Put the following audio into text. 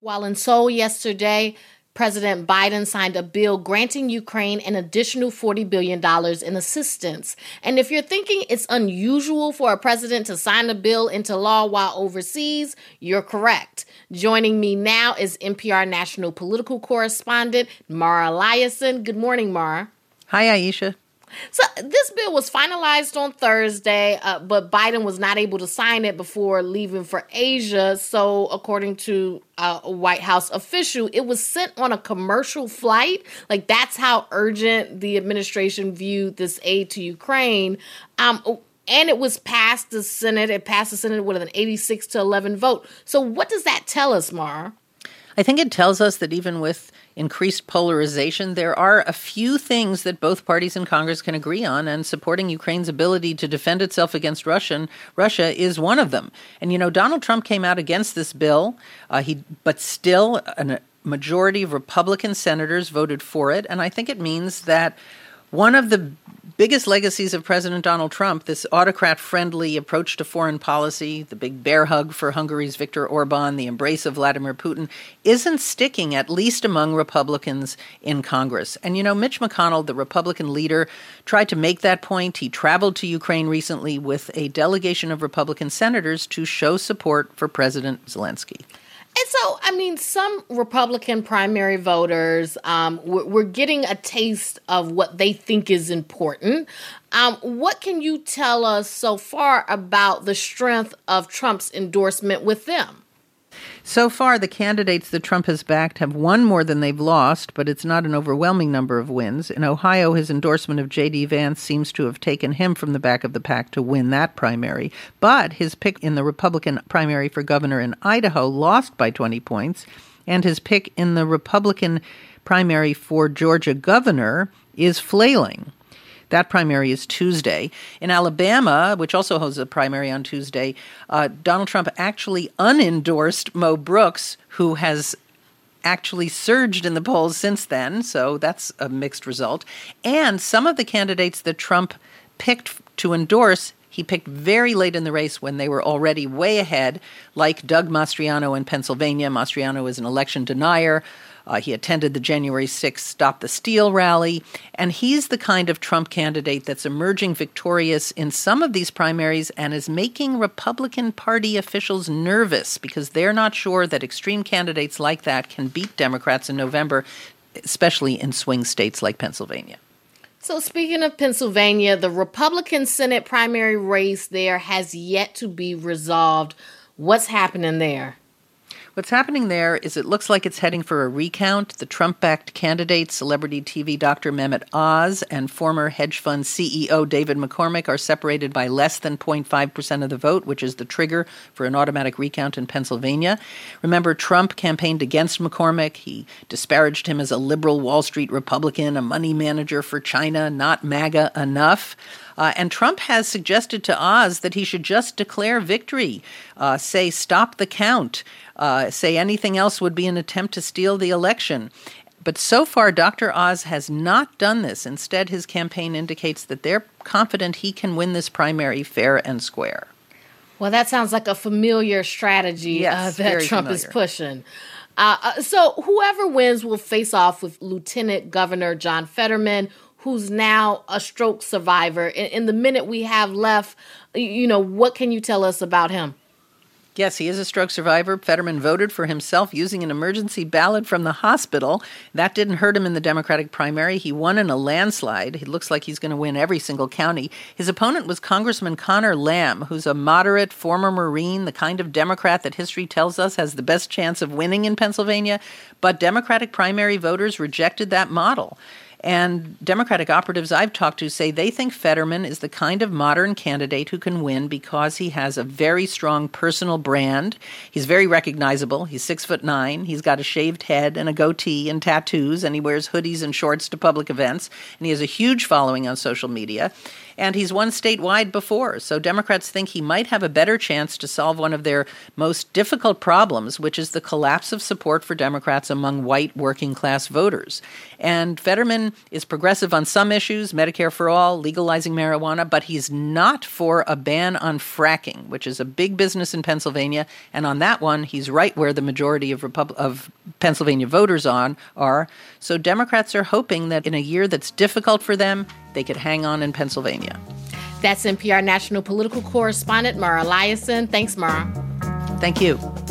While in Seoul yesterday, President Biden signed a bill granting Ukraine an additional $40 billion in assistance. And if you're thinking it's unusual for a president to sign a bill into law while overseas, you're correct. Joining me now is NPR national political correspondent Mara Liasson. Good morning, Mara. Hi, Aisha. So this bill was finalized on Thursday, but Biden was not able to sign it before leaving for Asia. So according to a White House official, it was sent on a commercial flight. Like, that's how urgent the administration viewed this aid to Ukraine. And it was passed the Senate. It passed the Senate with an 86-11 vote. So what does that tell us, Mara? I think it tells us that even with increased polarization, there are a few things that both parties in Congress can agree on, and supporting Ukraine's ability to defend itself against Russia is one of them. And, you know, Donald Trump came out against this bill, but still a majority of Republican senators voted for it, and I think it means that one of the biggest legacies of President Donald Trump, this autocrat-friendly approach to foreign policy, the big bear hug for Hungary's Viktor Orban, the embrace of Vladimir Putin, isn't sticking, at least among Republicans in Congress. And, you know, Mitch McConnell, the Republican leader, tried to make that point. He traveled to Ukraine recently with a delegation of Republican senators to show support for President Zelensky. And so, I mean, some Republican primary voters were getting a taste of what they think is important. What can you tell us so far about the strength of Trump's endorsement with them? So far, the candidates that Trump has backed have won more than they've lost, but it's not an overwhelming number of wins. In Ohio, his endorsement of J.D. Vance seems to have taken him from the back of the pack to win that primary. But his pick in the Republican primary for governor in Idaho lost by 20 points, and his pick in the Republican primary for Georgia governor is flailing. That primary is Tuesday. In Alabama, which also holds a primary on Tuesday, Donald Trump actually unendorsed Mo Brooks, who has actually surged in the polls since then. So that's a mixed result. And some of the candidates that Trump picked to endorse, he picked very late in the race when they were already way ahead, like Doug Mastriano in Pennsylvania. Mastriano is an election denier. He attended the January 6th Stop the Steal rally, and he's the kind of Trump candidate that's emerging victorious in some of these primaries and is making Republican Party officials nervous because they're not sure that extreme candidates like that can beat Democrats in November, especially in swing states like Pennsylvania. So speaking of Pennsylvania, the Republican Senate primary race there has yet to be resolved. What's happening there? What's happening there is it looks like it's heading for a recount. The Trump-backed candidate, celebrity TV Dr. Mehmet Oz, and former hedge fund CEO David McCormick are separated by less than 0.5% of the vote, which is the trigger for an automatic recount in Pennsylvania. Remember, Trump campaigned against McCormick. He disparaged him as a liberal Wall Street Republican, a money manager for China, not MAGA enough. And Trump has suggested to Oz that he should just declare victory, say stop the count, say anything else would be an attempt to steal the election. But so far, Dr. Oz has not done this. Instead, his campaign indicates that they're confident he can win this primary fair and square. Well, that sounds like a familiar strategy that Trump is pushing. So whoever wins will face off with Lieutenant Governor John Fetterman, who's now a stroke survivor. In the minute we have left, you know, what can you tell us about him? Yes, he is a stroke survivor. Fetterman voted for himself using an emergency ballot from the hospital. That didn't hurt him in the Democratic primary. He won in a landslide. It looks like he's going to win every single county. His opponent was Congressman Connor Lamb, who's a moderate former Marine, the kind of Democrat that history tells us has the best chance of winning in Pennsylvania. But Democratic primary voters rejected that model. And Democratic operatives I've talked to say they think Fetterman is the kind of modern candidate who can win because he has a very strong personal brand. He's very recognizable. He's 6'9". He's got a shaved head and a goatee and tattoos, and he wears hoodies and shorts to public events. And he has a huge following on social media. And he's won statewide before, so Democrats think he might have a better chance to solve one of their most difficult problems, which is the collapse of support for Democrats among white working-class voters. And Fetterman Biden is progressive on some issues, Medicare for all, legalizing marijuana, but he's not for a ban on fracking, which is a big business in Pennsylvania. And on that one, he's right where the majority of Pennsylvania voters are. So Democrats are hoping that in a year that's difficult for them, they could hang on in Pennsylvania. That's NPR national political correspondent Mara Liasson. Thanks, Mara. Thank you.